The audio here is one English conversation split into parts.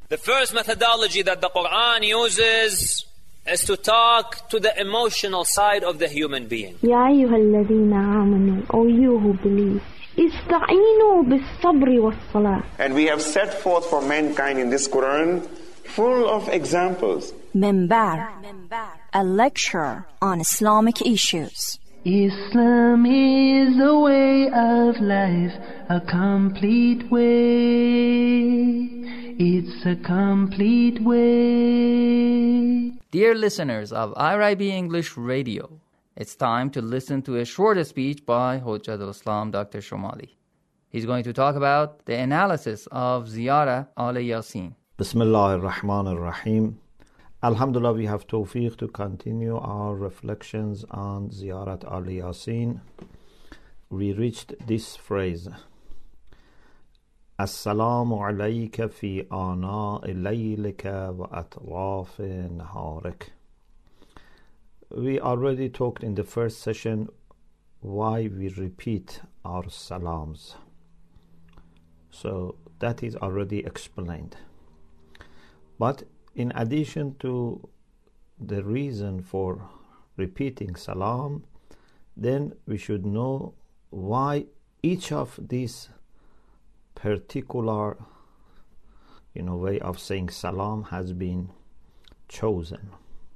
The first methodology that the Quran uses is to talk to the emotional side of the human being. يا أيها الذين آمنوا, O you who believe, استعينوا بالصبر والصلاة. And we have set forth for mankind in this Quran full of examples. Minbar, a lecture on Islamic issues. Islam is a way of life, a complete way. It's a complete way. Dear listeners of IRIB English Radio, it's time to listen to a shorter speech by Hujjatul Islam Dr. Shomali. He's going to talk about the analysis of Ziyarah al-Yasin. Bismillah ar-Rahman ar-Rahim. Alhamdulillah, we have tawfiq to continue our reflections on Ziyarat al-Yasin. We reached this phrase, As-salamu alayka fi ana'i laylika wa atrafi naharik. We already talked in the first session why we repeat our salams. So that is already explained. But in addition to the reason for repeating salam, then we should know why each of these particular way of saying salam has been chosen.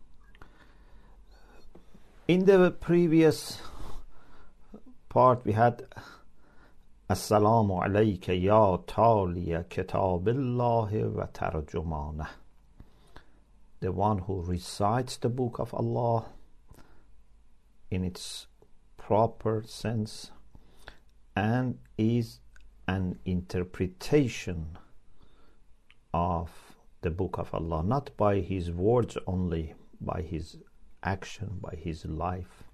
In the previous part we had Assalamu alayka ya taliya kitabillahi wa tarjumanah, the one who recites the book of Allah in its proper sense and is an interpretation of the book of Allah, not by his words only, by his action, by his life.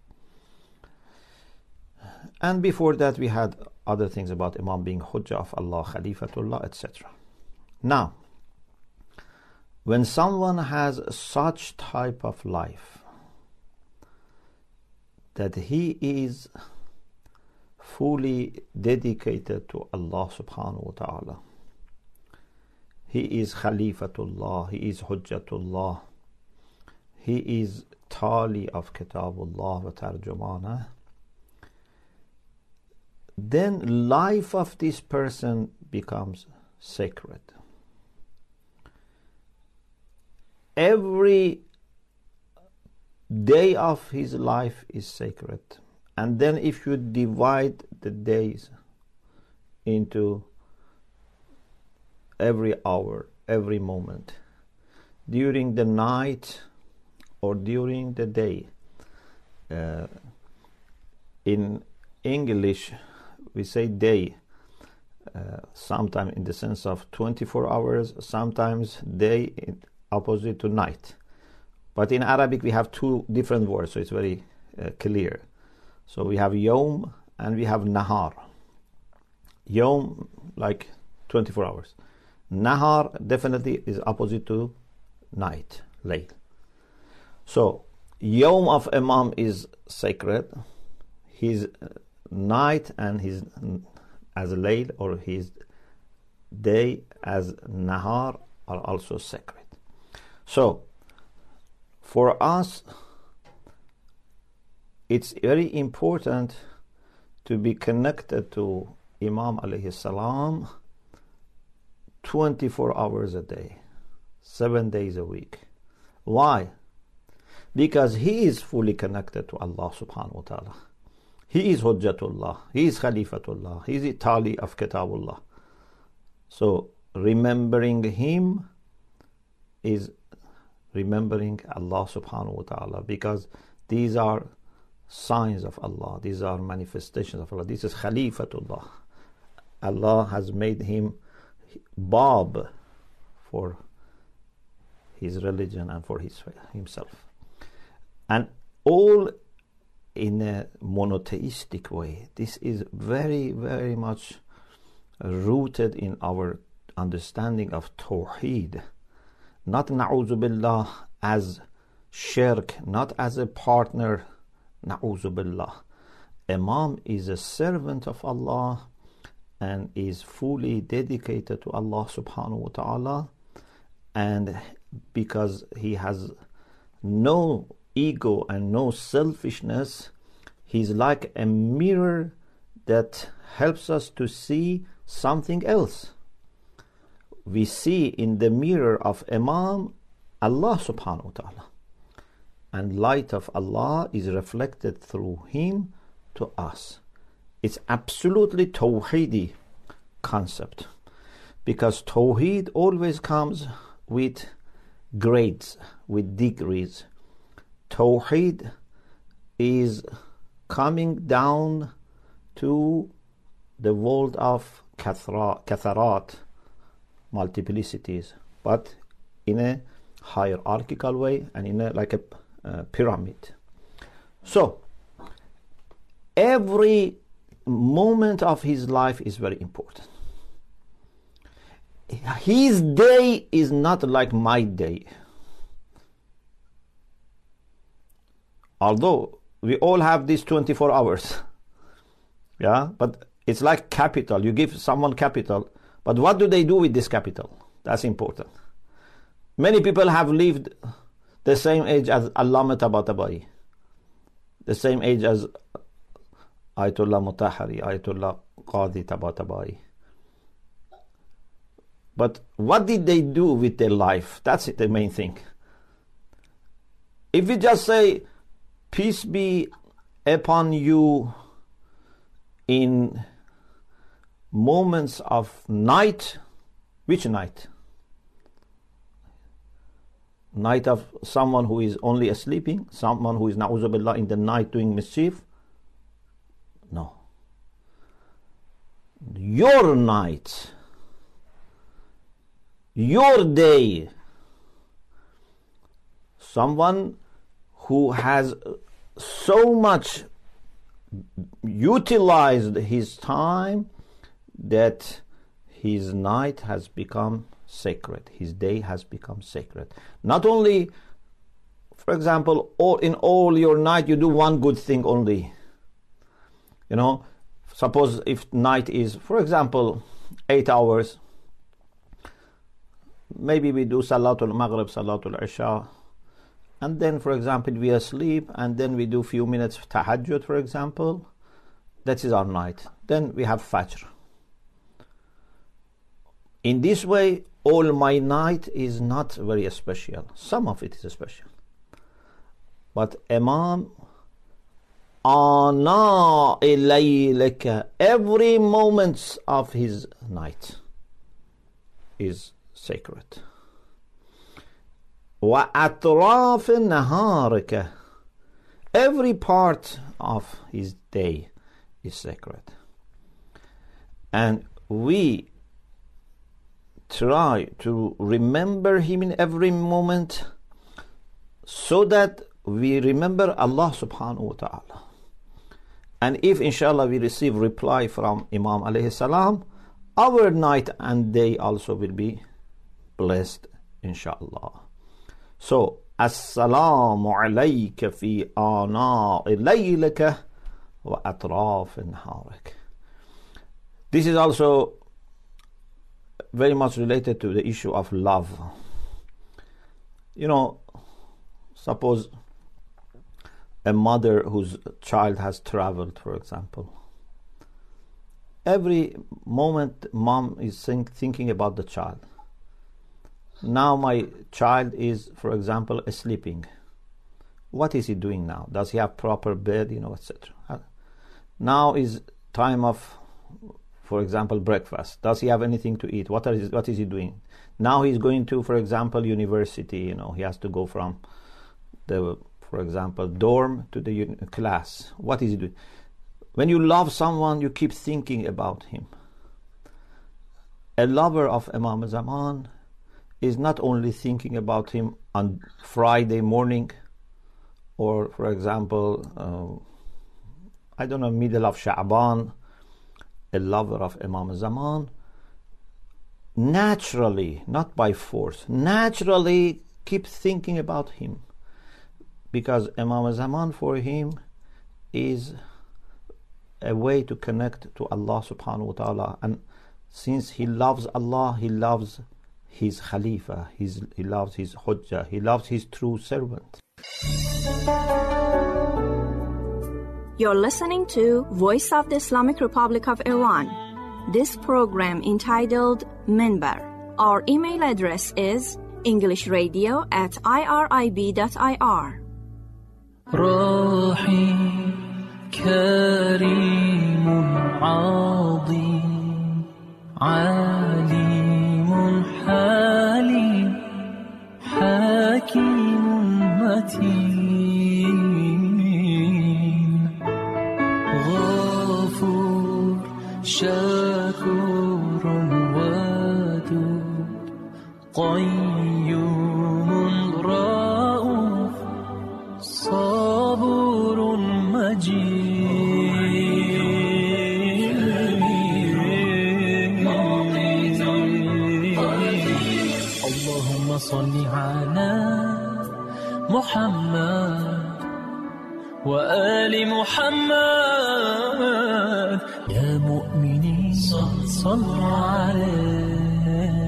And before that we had other things about Imam being Hujjah of Allah, Khalifatullah, etc. Now, when someone has such type of life that he is fully dedicated to Allah subhanahu wa ta'ala, he is Khalifatullah, he is Hujjatullah, he is Tali of Kitabullah wa Tarjumana, then life of this person becomes sacred. Every day of his life is sacred. And then if you divide the days into every hour, every moment, during the night or during the day, in English we say day, sometimes in the sense of 24 hours, sometimes day in opposite to night. But in Arabic we have two different words, so it's very clear. So we have yom and we have nahar. Yom, like 24 hours. Nahar definitely is opposite to night, layl. So yom of Imam is sacred. His night and his as layl, or his day as nahar, are also sacred. So for us, it's very important to be connected to Imam alayhi salam 24 hours a day, 7 days a week. Why? Because he is fully connected to Allah subhanahu wa ta'ala. He is Hujjatullah, he is Khalifatullah, he is Tali of Kitabullah. So remembering him is remembering Allah subhanahu wa ta'ala, because these are signs of Allah, these are manifestations of Allah. This is Khalifatullah. Allah has made him Bab for his religion and for himself. And all in a monotheistic way. This is very, very much rooted in our understanding of Tawheed. Not na'udhu billah as shirk, not as a partner, na'udhu billah. Imam is a servant of Allah and is fully dedicated to Allah subhanahu wa ta'ala, and because he has no ego and no selfishness, he's like a mirror that helps us to see something else. We see in the mirror of Imam Allah subhanahu wa ta'ala, and light of Allah is reflected through him to us. It's absolutely Tawheedi concept, because Tawheed always comes with grades, with degrees. Tawheed is coming down to the world of katharat, multiplicities, but in a hierarchical way and in a like a pyramid. So every moment of his life is very important. His day is not like my day. Although we all have these 24 hours. Yeah, but it's like capital. You give someone capital, but what do they do with this capital? That's important. Many people have lived the same age as Allama Tabatabai, the same age as Ayatollah Mutahari, Ayatollah Qadi Tabatabai. But what did they do with their life? That's the main thing. If we just say, peace be upon you, in moments of night, which night? Night of someone who is only sleeping, someone who is na'udhu billah in the night doing mischief? No. Your night, your day, someone who has so much utilized his time that his night has become sacred, his day has become sacred. Not only, for example, in all your night you do one good thing only. You know, suppose if night is, for example, 8 hours, maybe we do Salatul Maghrib, Salatul Isha, and then, for example, we asleep, and then we do few minutes of tahajjud, for example. That is our night. Then we have Fajr. In this way, all my night is not very special. Some of it is special. But Imam, ana ilaylaka, every moment of his night is sacred. وَأَطْرَافِ نَهَارِكَ, every part of his day is sacred. And we try to remember him in every moment so that we remember Allah subhanahu wa ta'ala. And if inshallah we receive reply from Imam alayhi salam, our night and day also will be blessed inshallah. So, Assalamu alayka fi ana'i laylika wa atraf naharik. This is also very much related to the issue of love. You know, suppose a mother whose child has traveled, for example. Every moment mom is thinking about the child. Now my child is, for example, sleeping. What is he doing now? Does he have proper bed, etc.? Now is time of, for example, breakfast. Does he have anything to eat? What is he doing? Now he's going to, for example, university. He has to go from the, for example, dorm to the class. What is he doing? When you love someone, you keep thinking about him. A lover of Imam Zaman is not only thinking about him on Friday morning or, for example, middle of Sha'ban. A lover of Imam Zaman naturally, not by force, naturally keep thinking about him, because Imam Zaman for him is a way to connect to Allah subhanahu wa ta'ala, and since he loves Allah, he loves his Khalifa, he loves his Hujjah, he loves his true servant. You're listening to Voice of the Islamic Republic of Iran. This program entitled Minbar. Our email address is englishradio@irib.ir. راحي كريم عظيم عليم حليم حكيم متين غفور شكور ودود قيوم رؤوف صبور مجيد اللهم صل على محمد وآل محمد يا مؤمنين صلوا عليه